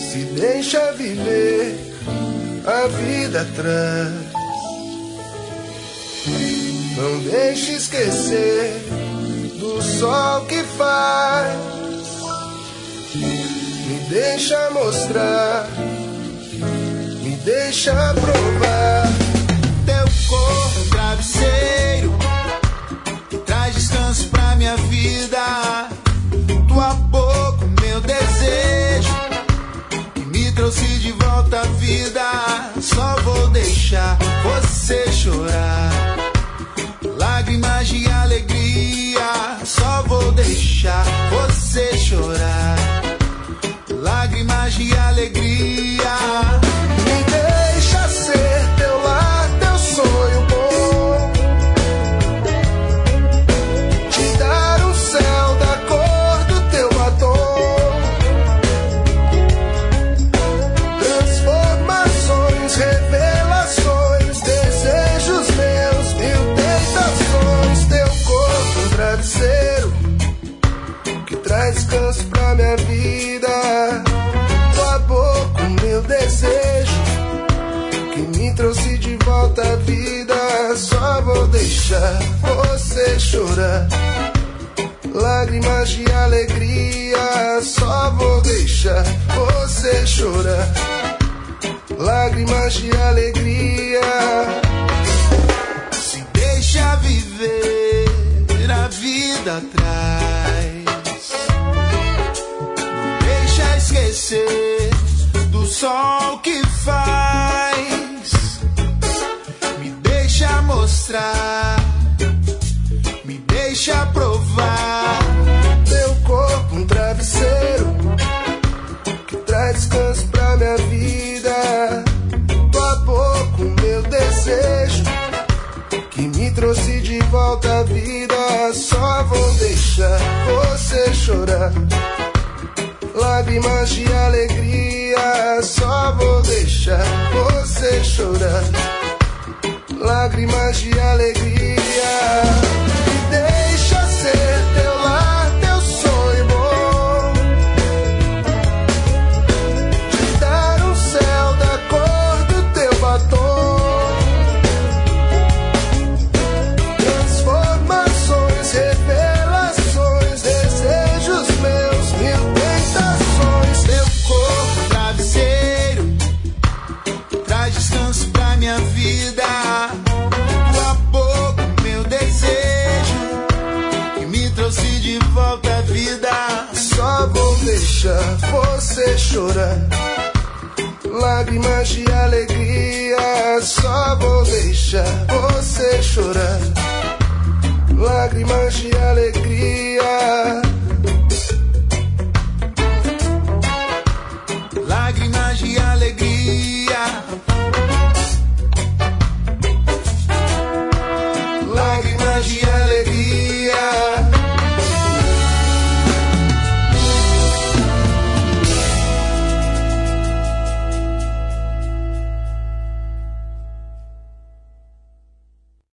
Se deixa viver, a vida traz. Não deixe esquecer do sol que faz. Me deixa mostrar, me deixa provar. Teu corpo, travesseiro, que traz descanso pra minha vida. Tua boca, meu desejo, que me trouxe de volta à vida. Só vou deixar você chorar, lágrimas de alegria. Só vou deixar você chorar, lágrimas de alegria. Me deixa ser teu lar, teu sonho bom, te dar um céu da cor do teu batom. Transformações, revelações, desejos meus, mil tentações. Teu corpo, um travesseiro, que traz descanso pra minha vida. Tua boca, o meu desejo, que me trouxe de volta à vida. Só vou deixar você chorar, lágrimas de alegria. Só vou deixar você chorar, lágrimas de alegria. Se deixa viver, a vida traz. Não deixa esquecer do sol que faz. Me deixa mostrar, me deixa provar. Teu corpo, um travesseiro, que traz descanso pra minha vida. Tua boca, o meu desejo, que me trouxe de volta à vida. Só vou deixar você chorar, lágrimas de alegria. Só vou deixar você chorar, lágrimas de alegria. Me deixa ser teu lar, teu sonho bom, te dar um céu da cor do teu batom. Transformações, revelações, desejos meus, mil tentações. Teu corpo, travesseiro, traz descanso pra minha vida. Tua boca, meu desejo, que me trouxe de volta à vida. Só vou deixar você chorar, lágrimas de alegria. Só vou deixar você chorar, lágrimas de alegria.